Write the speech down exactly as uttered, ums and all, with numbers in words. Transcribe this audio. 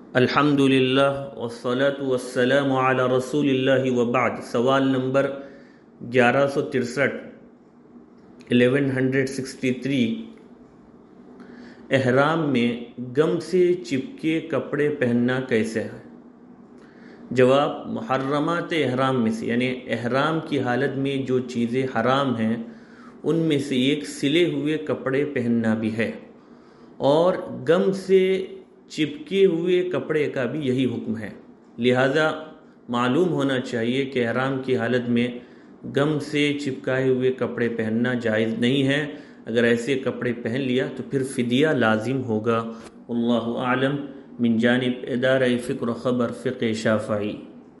अल्हम्दुलिल्लाह वस्सलातु वस्सलामु अला रसूलिल्लाहि व बाद। सवाल नंबर ग्यारह सौ तिरसठ एलेवन हंड्रेड सिक्सटी थ्री। एहराम में गम से चिपके कपड़े पहनना कैसे है? जवाब, मुहर्रमात एहराम में से यानी एहराम की हालत में जो चीज़ें हराम हैं उनमें से एक सिले हुए कपड़े पहनना भी है, और गम से चिपके हुए कपड़े का भी यही हुक्म है। लिहाजा मालूम होना चाहिए कि एहराम की हालत में गम से चिपकाए हुए कपड़े पहनना जायज़ नहीं है। अगर ऐसे कपड़े पहन लिया तो फिर फ़िदिया लाजिम होगा। अल्लाहु आलम। मिन जानिब इदारा फ़िक्र ख़बर फ़िक़्ह शाफ़ई।